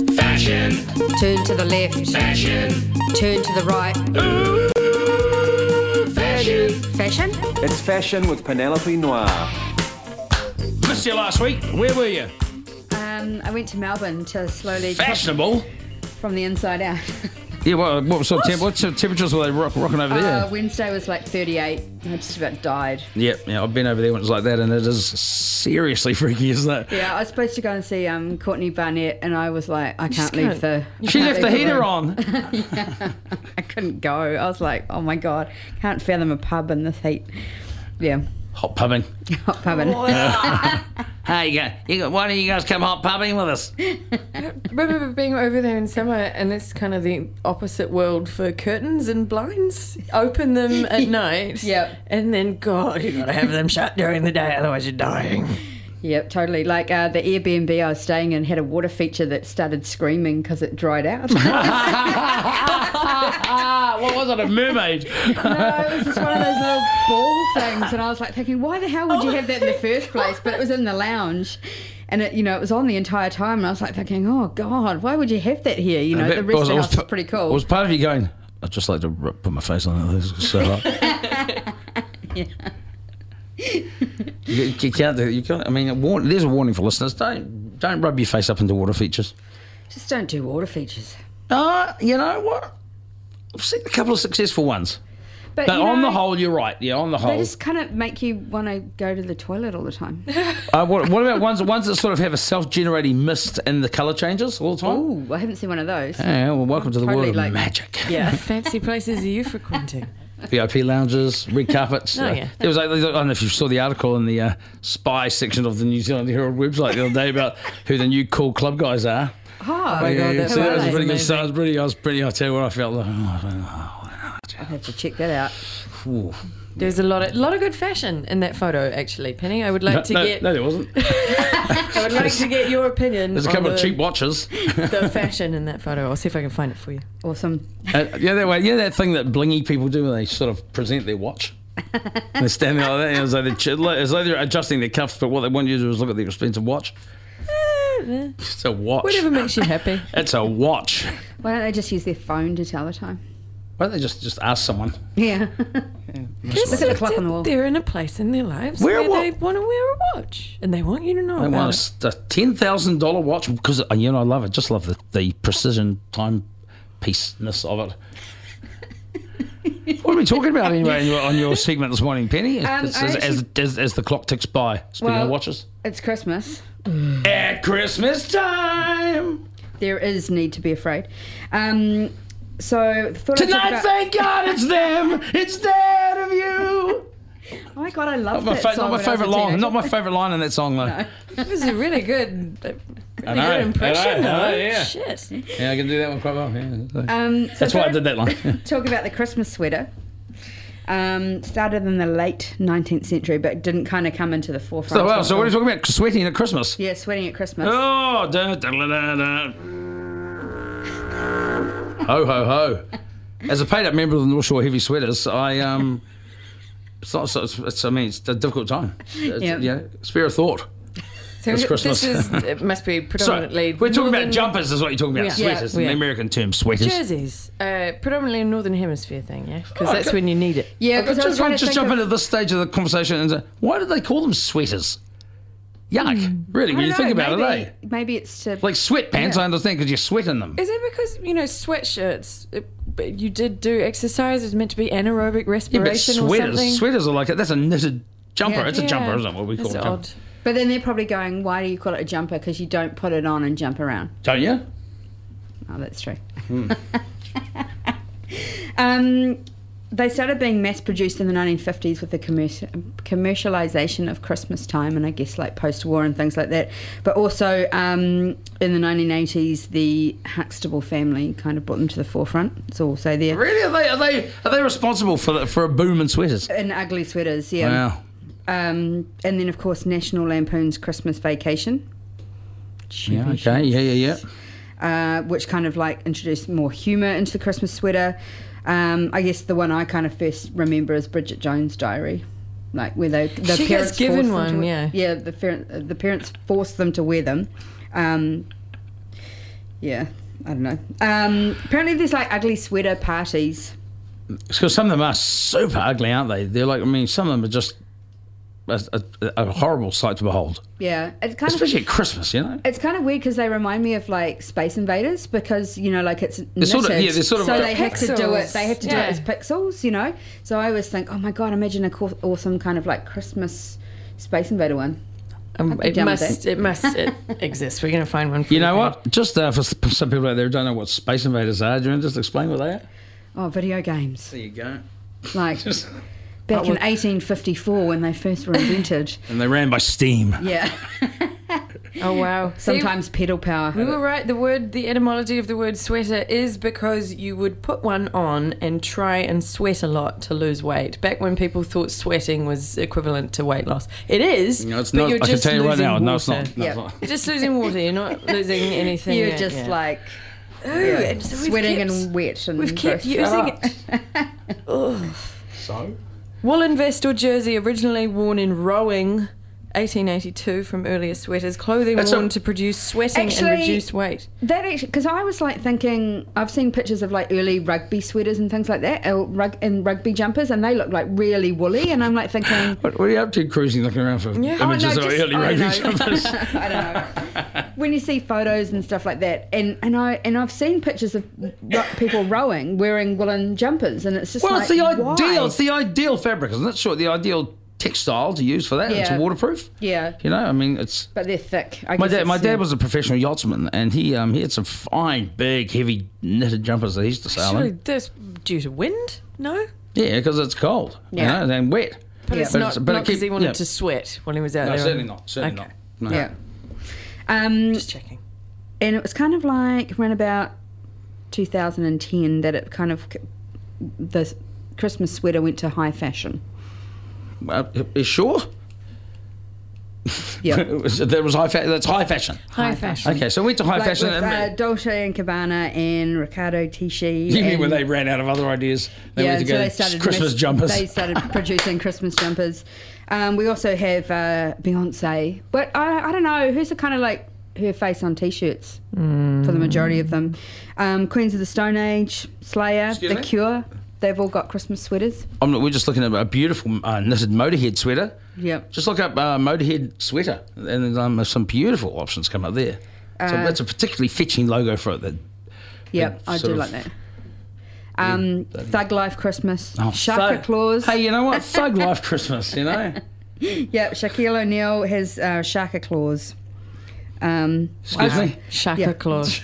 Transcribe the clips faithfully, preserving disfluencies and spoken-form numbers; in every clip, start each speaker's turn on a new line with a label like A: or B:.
A: Fashion.
B: Turn to the left.
A: Fashion.
B: Turn to the right.
A: Ooh, fashion.
B: Fashion?
C: It's Fashion with Penelope Noir.
D: Missed you last week. Where were you?
B: Um, I went to Melbourne to slowly
D: Fashionable.
B: from the inside out.
D: Yeah, what, what sort of temp- what sort of temperatures were they rock, rocking over there?
B: Uh, Wednesday was like thirty-eight. I just about died.
D: Yeah, yeah, I've been over there when it was like that, and it is seriously freaky, isn't it?
B: Yeah, I was supposed to go and see um, Courtney Barnett, and I was like, I can't
E: just
B: leave
E: can't-
B: the. I
D: She
B: can't
D: left the
B: leave
D: heater
B: room.
D: on.
B: Yeah, I couldn't go. I was like, oh my god, can't fathom a pub in this heat. Yeah,
D: Hot pubbing.
B: hot pubbing.
D: Hey, you got, you got, why don't you guys come hot pubbing with us?
E: I remember being over there in summer, and it's kind of the opposite world for curtains and blinds. Open them at night.
B: Yep.
E: And then, God, you got to have them shut during the day, otherwise you're dying.
B: Yep, totally. Like uh, the Airbnb I was staying in had a water feature that started screaming because it dried out.
D: What was it, a mermaid?
B: No, it was just one of those little ball things, and I was like thinking, why the hell would you have that in the first place? But it was in the lounge, and it, you know, it was on the entire time, and I was like thinking, oh god, why would you have that here? You know, the rest of the house is pretty cool.
D: Was part of you going, I'd just like to r- put my face on it, this is so hot.
B: Yeah.
D: you, you can't do you can't, I mean, a warn, there's a warning for listeners, don't don't rub your face up into water features.
B: Just don't do water features.
D: Uh, you know what? I've seen a couple of successful ones.
B: But,
D: But
B: you
D: on
B: know,
D: the whole, you're right. Yeah, on the
B: they
D: whole.
B: just kind of make you want to go to the toilet all the time.
D: Uh, what, what about ones, ones that sort of have a self-generating mist and the colour changes all the time?
B: Ooh, I haven't seen one of those.
D: Yeah, well, welcome to the
B: Totally
D: world of
B: like-
D: magic.
E: Yeah. Fancy places are you frequenting?
D: V I P lounges, red carpets.
E: Oh,
D: uh,
E: yeah.
D: There was, I don't know if you saw the article in the uh, spy section of the New Zealand Herald website the other day about who the new cool club guys are.
B: Oh,
E: my God, that's
D: so that was
E: amazing.
D: pretty good. So I was pretty, I was pretty, I'll tell you what I felt like. Oh,
B: I'll have to check that out.
D: ooh.
E: There's a lot of lot of good fashion in that photo, actually, Penny. I would like
D: No,
E: to
D: no,
E: get
D: no, there wasn't.
E: I would like to get your opinion
D: There's a
E: on
D: couple
E: the,
D: of cheap watches.
E: the fashion in that photo. I'll see if I can find it for you.
B: Awesome.
D: Uh, yeah, that way. Yeah, that thing that blingy people do when they sort of present their watch. They're standing like that, as though, they're, ch- as though they're adjusting their cuffs, but what they want you to do is look at their expensive watch.
E: Eh,
D: It's a watch.
E: Whatever makes you happy.
D: It's a watch.
B: Why don't they just use their phone to tell the time?
D: Why don't they just, just ask someone?
B: Yeah.
E: Because
B: Look at the clock on the wall.
E: They're in a place in their lives
D: Where
E: where
D: what?
E: they want to wear a watch, and they want you to know
D: I
E: about
D: want
E: it.
D: a s- a ten thousand dollars watch because, uh, you know, I love it. Just love the, the precision timepiece-ness of it. What are we talking about anyway on your, on your segment this morning, Penny?
B: Um,
D: As-
B: I
D: as,
B: actually-
D: as, as, as the clock ticks by. Speaking
B: Well-
D: of watches.
B: It's Christmas.
D: At Christmas time!
B: There is need to be afraid. Um, so thought I'd talk
D: Tonight,
B: about-
D: thank God it's them! It's dead of you!
B: Oh my god, I love
D: Not my,
B: that
D: fa-
B: song.
D: not my
B: when I was a
D: favourite line.
B: teenager.
D: Not my favourite line in that song, though.
B: No.
E: It was a really good, really
D: I know,
E: good impression.
D: I know, I know,
E: though.
D: yeah.
E: Shit.
D: Yeah, I can do that one quite well. Yeah.
B: Um, so
D: That's why I
B: thought
D: did that line.
B: I'd Talk about the Christmas sweater. Um, started in the late nineteenth century, but didn't kind of come into the forefront.
D: So, well, so what are you
B: until-
D: talking about? Sweating at Christmas?
B: Yeah, sweating at Christmas.
D: Oh, da, da, da, da, da. Ho, ho, ho. As a paid-up member of the North Shore Heavy Sweaters, I, um, it's not, so it's, it's, I mean, it's a difficult time. It's,
B: Yeah.
D: yeah. Spare a thought.
E: So
D: It's Christmas.
E: this is, it must be
D: So,
E: predominantly.
D: we're talking
E: northern-
D: about jumpers is what you're talking about.
E: Yeah.
D: Sweaters,
E: Yeah.
D: in the
E: Yeah.
D: American term, sweaters.
E: Jerseys, uh, predominantly a Northern Hemisphere thing, yeah? Because
D: Oh,
E: that's
D: okay.
E: when you need it.
B: Yeah,
D: I've got-
B: because I was
D: just
B: trying to
D: just
B: think
D: jump
B: of,
D: into this stage of the conversation and say, why do they call them sweaters? Yuck. Really,
B: I
D: when you
B: don't
D: think
B: know,
D: about
B: maybe,
D: it, eh?
B: Maybe it's to
D: Like sweatpants,
B: Yeah.
D: I understand because you sweat in them.
E: Is it because, you know, sweatshirts, it, but you did do exercise, it's meant to be anaerobic
D: Yeah, but
E: respiration or
D: sweaters,
E: something?
D: sweaters are like a, that's a knitted jumper.
B: Yeah.
D: It's a
E: Yeah.
D: jumper, isn't it? What we call
E: That's
D: it. a jumper.
E: odd.
B: But then they're probably going, why do you call it a jumper? Because you don't put it on and jump around.
D: Don't you?
B: Oh, that's true.
D: Hmm.
B: um, they started being mass-produced in the nineteen fifties with the commerci- commercialisation of Christmas time and I guess like post-war and things like that. But also um, in the nineteen eighties, the Huxtable family kind of brought them to the forefront. It's also there.
D: Really? Are they are they are they responsible for the, for a boom in sweaters?
B: In ugly sweaters, yeah.
D: Wow.
B: Um, and then, of course, National Lampoon's Christmas Vacation.
D: Yeah. Okay. Yeah. Yeah. Yeah.
B: uh, which kind of like introduced more humour into the Christmas sweater. Um, I guess the one I kind of first remember is Bridget Jones' Diary, like where they the
E: She
B: parents
E: gets given
B: forced them
E: one,
B: to,
E: yeah.
B: yeah, the parent, the parents forced them to wear them. Um, Yeah, I don't know. Um, apparently there's like ugly sweater parties.
D: Because some of them are super ugly, aren't they? They're like, I mean, some of them are just a, a, a horrible sight to behold.
B: Yeah, it's kind
D: Especially
B: of
D: at Christmas, you know?
B: it's kind of weird because they remind me of like Space Invaders because you know like it's
D: They're sort of-
B: knitted,
D: yeah, they're sort of
B: so
D: like
B: they have to do it.
E: pixels.
B: They have to do
E: Yeah.
B: it as pixels, you know. So I always think, oh my god, imagine a cool, awesome kind of like Christmas Space Invader one.
E: Um,
B: I'd be
E: it
B: down with
E: must.
B: that.
E: It must. It exists. We're going to find one. For
D: You know
E: you.
D: what? Just uh, for some people out there who don't know what Space Invaders are, do you want to just explain what they are?
B: Oh, video games
D: There you go.
B: like
D: Just,
B: back in
E: would-
B: eighteen fifty-four when they first were invented.
D: and they ran by steam.
B: Yeah,
E: Oh wow. See,
B: sometimes pedal power.
E: we were right. The word, the etymology of the word sweater is because you would put one on and try and sweat a lot to lose weight. Back when people thought sweating was equivalent to weight loss, it is.
D: No, it's
E: but
D: not.
E: you're
D: I can
E: just
D: tell you right
E: losing
D: now,
E: water.
D: no, it's not. No,
B: Yeah.
D: it's not.
E: You're just losing water. You're not losing anything.
B: You're
E: yet,
B: just
E: yeah.
B: like
E: Ooh, and so we've
B: sweating
E: kept-
B: and wet and
E: We've kept
B: gross.
E: using
B: Shut
E: it. Ugh.
D: So?
E: Woolen vest or jersey originally worn in rowing, eighteen eighty-two, from earlier sweaters. Clothing
D: That's
E: worn
D: a-
E: to produce sweating
B: Actually-
E: and reduce weight.
B: That actually, because I was like thinking, I've seen pictures of like early rugby sweaters and things like that, or rug, and rugby jumpers, and they look like really woolly. And I'm like thinking,
D: What, what are you up to cruising, looking around for
E: Yeah.
B: oh, no,
D: images of
B: just-
D: early
B: I
D: rugby
B: don't know.
D: jumpers?
B: I don't know. When you see photos and stuff like that, and, and I and I've seen pictures of ro- people rowing wearing woolen jumpers, and it's just
D: Well,
B: like,
D: it's the
B: why?
D: ideal. It's the ideal fabric, isn't it? Sure, the ideal textile to use for that. It's
B: Yeah.
D: waterproof.
B: Yeah,
D: You know, I mean, it's.
B: but they're thick. I
D: My
B: guess
D: dad, my
B: it's,
D: dad
B: yeah.
D: was a professional yachtsman, and he um he had some fine, big, heavy knitted jumpers that he used to sail
E: Surely
D: in.
E: that's due to wind? No?
D: Yeah, because it's cold,
B: Yeah.
D: you know, and wet.
E: But
B: Yeah.
E: it's
D: But
E: not
D: it's-
E: because
D: but it keep-
E: he wanted
D: yeah.
E: to sweat when he was out
D: No,
E: there.
D: certainly
E: on-
D: not. Certainly
E: Okay.
D: not. No.
B: Yeah. Um,
E: Just checking.
B: and it was kind of like around about two thousand ten that it kind of the Christmas sweater went to high fashion.
D: Uh, is sure?
B: Yeah.
D: There was high fa- That's high fashion.
E: High fashion.
D: Okay, so we went to high
B: Like
D: fashion.
B: with,
D: and-
B: uh, Dolce and Gabbana and Riccardo Tisci.
D: you mean
B: and-
D: when they ran out of other ideas? They
B: yeah,
D: went to
B: so
D: go
B: they started
D: Christmas
B: mis-
D: jumpers.
B: They started producing Christmas jumpers. Um, we also have uh, Beyonce, but I, I don't know who's the kind of like her face on t-shirts
D: Mm.
B: for the majority of them. Um, Queens of the Stone Age, Slayer,
D: Excuse
B: The
D: me?
B: Cure. They've all got Christmas sweaters.
D: I'm, we're just looking at a beautiful uh, knitted Motorhead sweater.
B: Yep.
D: Just look up uh, Motorhead sweater, and um, there's some beautiful options come up there. so
B: Uh,
D: that's a particularly fetching logo for it. That
B: Yep,
D: big
B: I
D: sort
B: do
D: of-
B: like that. Um, Thug Life Christmas,
D: Oh,
B: Shaka
D: Thug-
B: Claus.
D: Hey, you know what? Thug Life Christmas, you know?
B: Yep, Shaquille O'Neal has uh, Shaka Claus. Um,
D: Excuse me?
E: Shaka
B: Yeah.
E: Claus.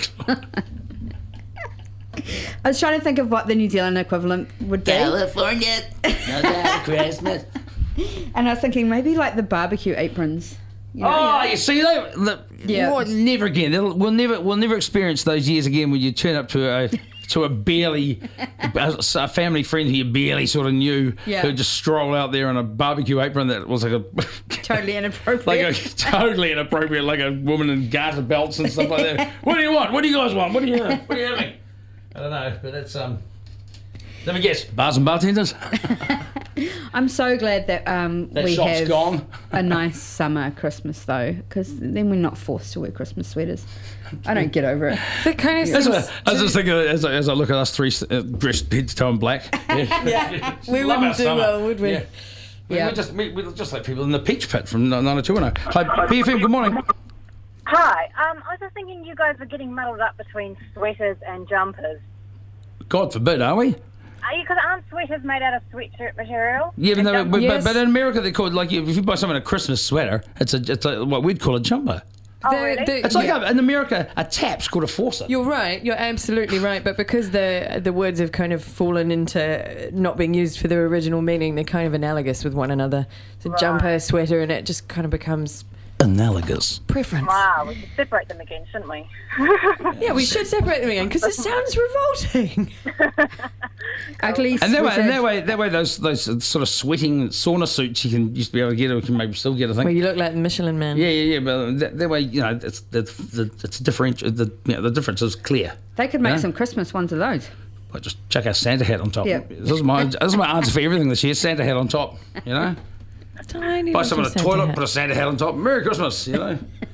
B: I was trying to think of what the New Zealand equivalent would be.
D: California, no Christmas.
B: And I was thinking maybe like the barbecue aprons. You know,
D: Oh,
B: yeah.
D: you see that? The,
B: Yeah.
D: well, never again. It'll, we'll never, we'll never experience those years again when you turn up to a, to a barely, a, a family friend who you barely sort of knew,
B: Yeah.
D: who just stroll out there in a barbecue apron that was like a,
B: Totally inappropriate.
D: like a totally inappropriate, like a woman in garter belts and stuff like that. What do you want? What do you guys want? What do you, what are you having? I don't know, but it's um. Let me guess. Bars and bartenders.
B: I'm so glad that um,
D: That
B: we
D: shop's
B: have
D: gone.
B: a nice summer Christmas though, because then we're not forced to wear Christmas sweaters. I don't get over it.
E: That kind of
D: That's
E: seems
D: what, I was just thinking as I, as I look at us three uh, dressed head to toe in black. Yeah,
E: Yeah, we
D: Love
E: wouldn't
D: our
E: do
D: summer.
E: well, would we?
D: Yeah. We,
B: Yeah.
D: We're just we, we're just like people in the Peach Pit from nine oh two one oh. Hi, B F M. Good morning.
A: Hi, um, I was just thinking you guys were getting muddled up between sweaters and jumpers.
D: God forbid, are we?
A: Are you? Because aren't sweaters made out of sweatshirt material?
D: Yeah, but,
A: And
D: no,
A: jumpers-
D: but,
E: Yes.
D: but, but in America they call it like if you buy someone a Christmas sweater, it's a it's a, what we'd call a jumper.
A: Oh,
E: The-
A: really?
E: the-
D: It's like
E: yeah.
D: a, in America a tap's called a faucet.
E: You're right. You're absolutely right. But because the the words have kind of fallen into not being used for their original meaning, they're kind of analogous with one another. So
A: Right.
E: jumper, sweater, and it just kind of becomes
D: Analogous.
E: preference.
A: Wow, we should separate them again, shouldn't we?
E: Yeah, we should separate them again because it sounds revolting.
B: Ugly
D: And that way, and
B: sweater.
D: that way, that way, those those sort of sweating sauna suits you can used to be able to get, or you can maybe still get. I think.
E: Well, you look like the Michelin Man.
D: Yeah, yeah, yeah. But that, that way, you know, it's the the it's differential. The you know, the difference is clear.
B: They could make
D: Yeah.
B: some Christmas ones of those.
D: Well, just chuck a Santa hat on top.
B: Yeah.
D: This is my this is my answer for everything this year. Santa hat on top. You know,
E: Tiny
D: buy
E: little
D: someone a
E: Santa
D: toilet,
E: hat.
D: put a Santa hat on top. Merry Christmas. You know.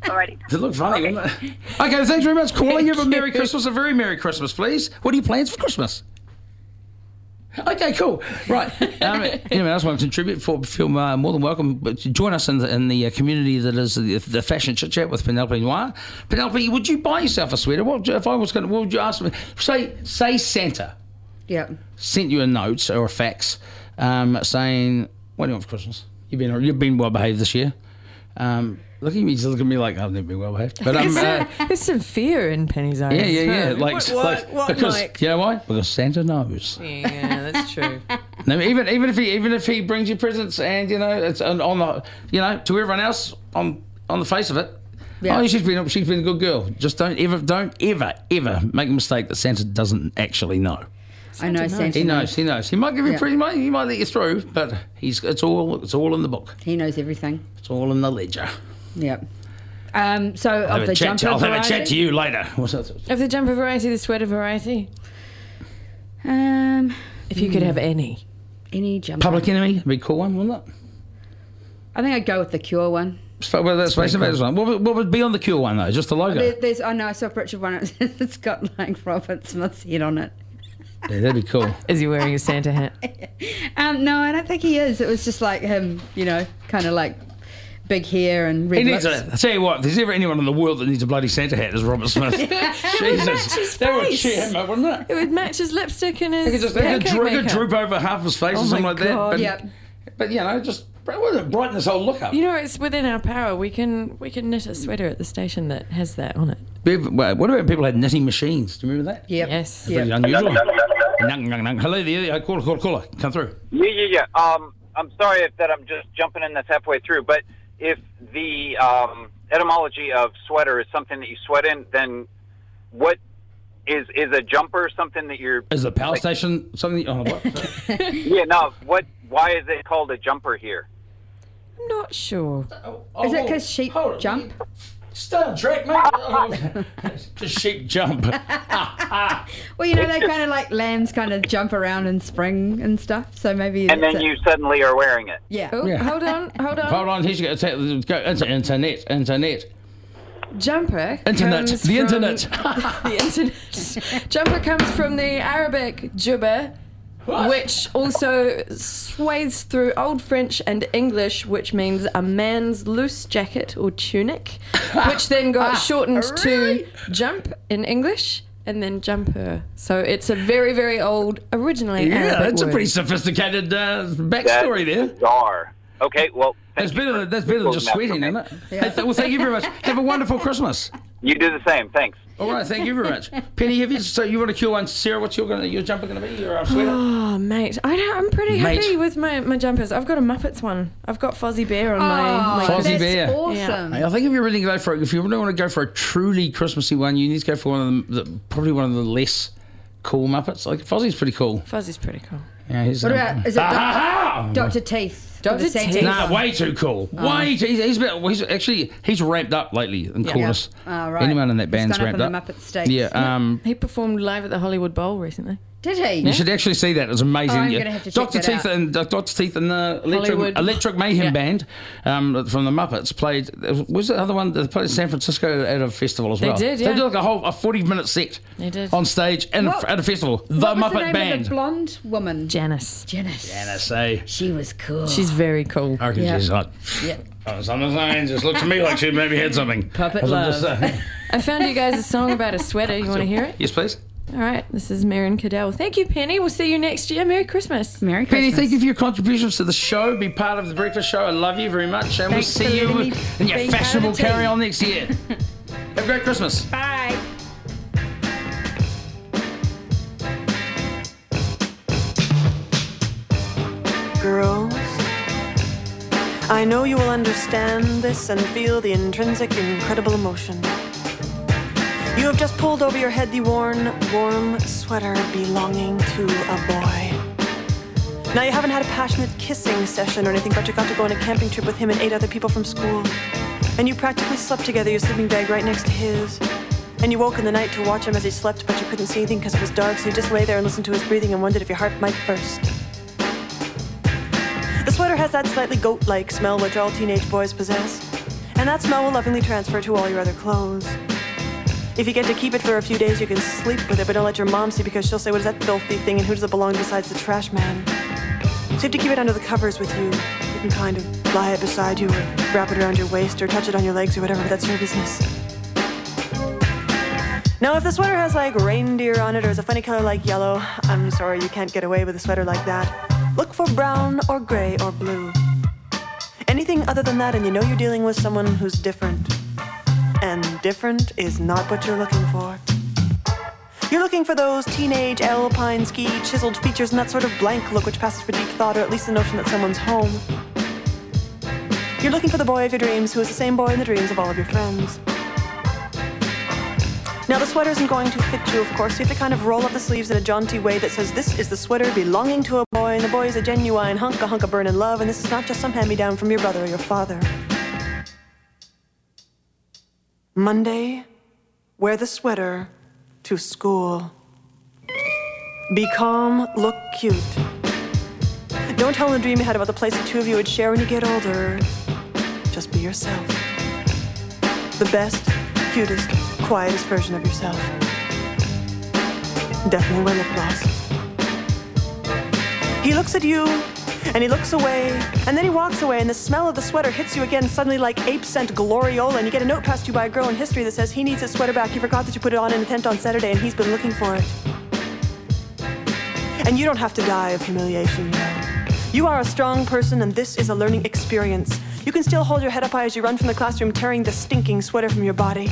A: Alrighty.
D: It looked funny, okay. Wouldn't it? Okay, thanks very much. Calling you. Have a Merry Christmas, a very Merry Christmas, please. What are your plans for Christmas? Okay, cool. Right. Um, anyone else want to contribute? For, feel uh, more than welcome. But join us in the, in the uh, community that is the, the fashion chit chat with Penelope Noir. Penelope, would you buy yourself a sweater? What if I was going? What would you ask me? Say, say Santa.
B: Yeah.
D: Sent you a note or a fax, um, saying, "What do you want for Christmas? You've been you've been well behaved this year." Um, Look at me, just look at me like I've never been well behaved. But um, uh,
E: there's some fear in Penny's eyes.
D: Yeah, yeah, yeah. Like,
E: what, what,
D: like
E: what,
D: because
E: Mike?
D: you know why? Because Santa knows.
E: Yeah, that's true.
D: No, even even if he even if he brings you presents and you know it's on, on the you know to everyone else on on the face of it. Yeah. Oh, she's been she's been a good girl. Just don't ever don't ever ever make a mistake that Santa doesn't actually know.
B: Santa I know knows. Santa
D: he knows,
B: knows.
D: He knows. He might give you
B: yeah.
D: pretty. He might, he might let you through, but he's it's all it's all in the book.
B: He knows everything.
D: It's all in the ledger.
B: Yep. Um, so
D: I'll
B: of the jumper
D: to, I'll
B: variety,
D: have a chat to you later. What's that?
E: Of the jumper variety, the sweater variety.
B: Um,
E: if you could have any,
B: any jumper.
D: Public Enemy, would be a cool one, wouldn't it?
B: I think I'd go with the Cure one.
D: So, well, that's basically cool. one. What would, what would be on the Cure one though? Just the logo.
B: There, there's, I know I saw a picture of one. It's, it's got like Robert Smith's head on it.
D: Yeah, that'd be cool.
E: Is he wearing a Santa hat?
B: um, no, I don't think he is. It was just like him, you know, kind of like. Big hair and red
D: he needs
B: lips.
D: A, I tell you what, if there's ever anyone in the world that needs a bloody Santa hat, it's Robert Smith. Jesus, that would cheer him up, wouldn't it?
E: It would match his lipstick and his.
D: He could just he could droop, could droop over half his face
E: oh
D: or something like
E: God.
D: that. But,
B: yep.
D: but you know, just brighten this whole look up.
E: You know, it's within our power. We can we can knit a sweater at the station that has that on it.
D: What about people had knitting machines? Do you remember that?
B: Yep.
E: Yes.
D: Pretty
B: yep.
D: unusual. Hello there, caller, caller, caller, come through.
F: Yeah, yeah, yeah. Um, I'm sorry if that I'm just jumping in. That's halfway through, but. If the um, etymology of sweater is something that you sweat in, then what is is a jumper something that you're...
D: Is the power like, station something... Oh, what?
F: yeah, no. What? Why is it called a jumper here?
E: I'm not sure.
B: Oh, oh, is it because sheep jump?
D: Stay on track, mate. Oh, just sheep jump.
B: Well, you know, they kind of like lambs kind of jump around in spring and stuff, so maybe...
F: And then it. you suddenly are wearing it.
B: Yeah.
E: Oh, yeah. Hold on, hold on.
D: Hold on, here's you go. Go into internet, internet.
E: Jumper
D: Internet,
E: comes
D: the
E: from
D: internet.
E: the internet. Jumper comes from the Arabic jubba, what? Which also sways through Old French and English, which means a man's loose jacket or tunic, which then got shortened really? to jump in English and then jumper. So it's a very, very old, originally
D: yeah,
E: Arabic
D: that's
E: word.
D: a pretty sophisticated uh, backstory
F: that's
D: there.
F: Bizarre. Okay, well,
D: that's better. Than, that's better than just sweating, isn't it? Yeah. Hey, well, thank you very much. Have a wonderful Christmas.
F: You do the same. Thanks.
D: All right, thank you very much. Penny, have you? So you want to kill one, Sarah? What's your gonna, your jumper going to be? Your uh, sweater?
E: Oh, mate, I don't, I'm pretty
D: mate.
E: happy with my, my jumpers. I've got a Muppets one. I've got Fozzie Bear on oh, my. my
D: Fozzie
B: that's
D: Bear,
B: awesome.
D: Yeah. I think if you really go for if you really want to go for a truly Christmassy one, you need to go for one of them, the, probably one of the less cool Muppets. Like Fozzie's pretty cool.
E: Fozzie's pretty cool.
D: Yeah, he's.
B: What
D: um,
B: about is it ah, Doctor Teeth?
E: Doctor Teeth.
D: Nah, way too cool. Oh. Way too. He's, he's, been, he's actually he's ramped up lately in
B: yeah.
D: coolness.
B: Yeah. Oh, right.
D: Anyone in that band's
B: he's
D: ramped up.
B: up. The Muppet stage.
D: Yeah. Um,
E: he performed live at the Hollywood Bowl recently.
B: Did he?
D: You yeah. should actually see that. It was amazing.
B: Oh, I'm
D: yeah.
B: gonna have to
D: Doctor
B: check that
D: Teeth
B: out.
D: and uh, Doctor Teeth and the Electric, Electric Mayhem
E: yeah.
D: Band um, from the Muppets played. Was the other one? They played in San Francisco at a festival as
E: they
D: well.
E: They did. Yeah.
D: They did like a whole a forty minute set.
E: They did
D: on stage and
B: what,
D: at a festival. The
B: what
D: Muppet
B: was the name
D: Band.
B: Of the blonde woman.
E: Janice.
B: Janice.
D: Janice. Eh?
B: She was cool.
E: She's very cool.
D: I reckon
B: yeah.
D: she's hot.
B: Yeah.
D: Oh, something's saying. Just looked to me like she maybe had something.
E: Puppet love. I found you guys a song about a sweater. You want to hear it?
D: Yes, please.
E: All right, this is Marion Cadell. Thank you, Penny. We'll see you next year. Merry Christmas.
B: Merry Christmas.
D: Penny, thank you for your contributions to the show. Be part of the breakfast show. I love you very much. And
B: Thanks
D: we'll see you in your fashionable
B: team.
D: carry on next year. Have a great Christmas.
B: Bye.
G: Girls, I know you will understand this and feel the intrinsic, incredible emotion. You have just pulled over your head the worn, warm sweater belonging to a boy. Now you haven't had a passionate kissing session or anything, but you got to go on a camping trip with him and eight other people from school. And you practically slept together, your sleeping bag right next to his. And you woke in the night to watch him as he slept, but you couldn't see anything because it was dark, so you just lay there and listened to his breathing and wondered if your heart might burst. The sweater has that slightly goat-like smell which all teenage boys possess. And that smell will lovingly transfer to all your other clothes. If you get to keep it for a few days, you can sleep with it, but don't let your mom see because she'll say, what is that filthy thing and who does it belong besides the trash man? So you have to keep it under the covers with you. You can kind of lie it beside you or wrap it around your waist or touch it on your legs or whatever, but that's your business. Now, if the sweater has like reindeer on it or is a funny color like yellow, I'm sorry, you can't get away with a sweater like that. Look for brown or gray or blue. Anything other than that and you know you're dealing with someone who's different. And different is not what you're looking for. You're looking for those teenage alpine ski chiseled features and that sort of blank look which passes for deep thought or at least the notion that someone's home. You're looking for the boy of your dreams who is the same boy in the dreams of all of your friends. Now the sweater isn't going to fit you, of course, so you have to kind of roll up the sleeves in a jaunty way that says this is the sweater belonging to a boy and the boy is a genuine hunk, a hunk of burnin' love, and this is not just some hand-me-down from your brother or your father. Monday, wear the sweater to school. Be calm, look cute. Don't tell them the dream you had about the place the two of you would share when you get older. Just be yourself. The best, cutest, quietest version of yourself. Definitely wear lip gloss. He looks at you, and he looks away, and then he walks away, and the smell of the sweater hits you again suddenly like ape scent gloriola, and you get a note passed to you by a girl in history that says he needs his sweater back. He forgot that you put it on in a tent on Saturday, and he's been looking for it. And you don't have to die of humiliation, you know. You are a strong person, and this is a learning experience. You can still hold your head up high as you run from the classroom, tearing the stinking sweater from your body.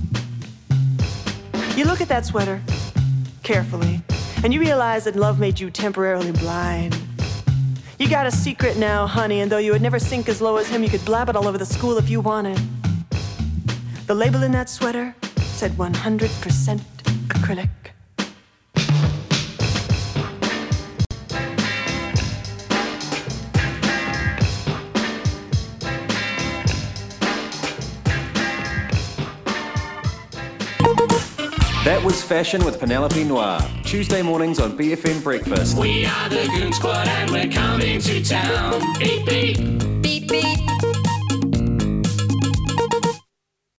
G: You look at that sweater carefully, and you realize that love made you temporarily blind. You got a secret now, honey, and though you would never sink as low as him, you could blab it all over the school if you wanted. The label in that sweater said one hundred percent acrylic.
C: That was Fashion with Penelope Noir. Tuesday mornings on B F M Breakfast.
H: We are the Goon Squad and we're coming to town. Beep, beep. Beep, beep.